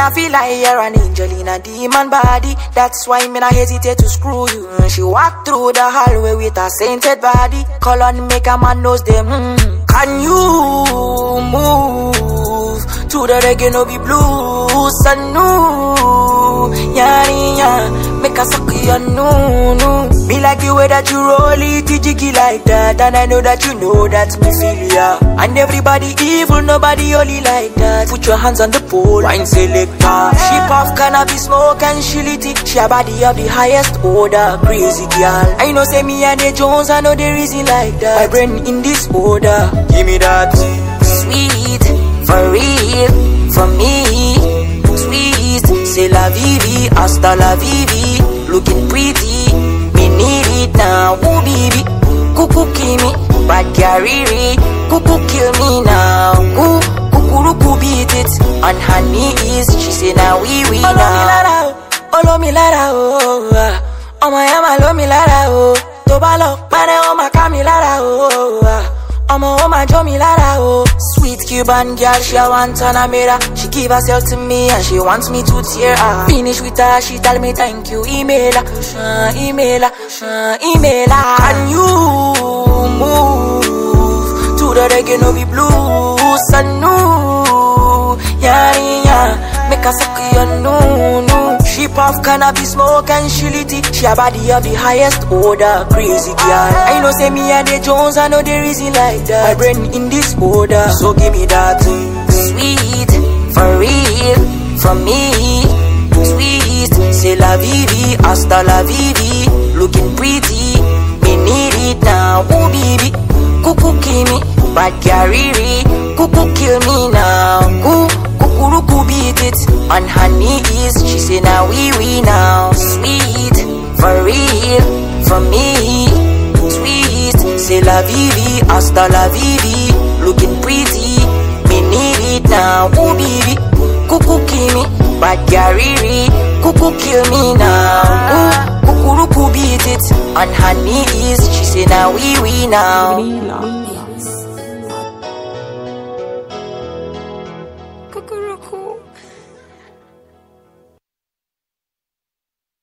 I feel like you're an angel in a demon body. That's why me not hesitate to screw you. She walk through the hallway with a sainted body. Call on make a man knows them. Can you move to the reggae no be blues? And no, yeah, make a suck you no. Me like the way that you roll it, jiggy like that. And I know that you know that's me feel ya. And everybody evil, nobody holy like that. Put your hands on the pole, wine selector. She puff cannabis smoke and she lit it. She a body of the highest order, crazy girl. I know say me and the Jones, I know there is it like that. My brain in this order, give me that sweet, for real, for me. Sweet, c'est la vivi, hasta la vivi. Looking pretty, me need it now. Ooh baby, cuckoo kill me, bad carry, cuckoo kill me now. Ooh, cuckoo beat it on her knees. She say now we now. Olo mi lara oh, oh my ama lo mi lara oh. Tobalo, mane oh my kami lara oh. Oh my jo mi lara oh. Sweet Cuban girl, she a want Panamera. She give herself to me and she wants me to tear her. Finish with her, she tell me thank you. Email her, email her, email her. Can you move to the reggae no be blues? And no, yeah, make her suck you no. She puff cannabis smoke and she lit it. She a body of the highest order, crazy girl. I know say me and the Jones, I know there is it like that. My brain in this order, so give me that sweet, for real, for me. Sweet, c'est la vivi, hasta la vivi. Looking pretty, me need it now. Ooh baby, cuckoo kill me, bad carry, cuckoo kill me now. Ooh, cuckoo beat it on her knees. She say now we now. Sweet, for real, for me. Sweet, c'est la vivi, hasta la vivi. Looking pretty, me need it now. Ooh baby, cuckoo kill me, bad carry, cuckoo kill me now. Ooh, cuckoo beat it on her knees. She say now we now.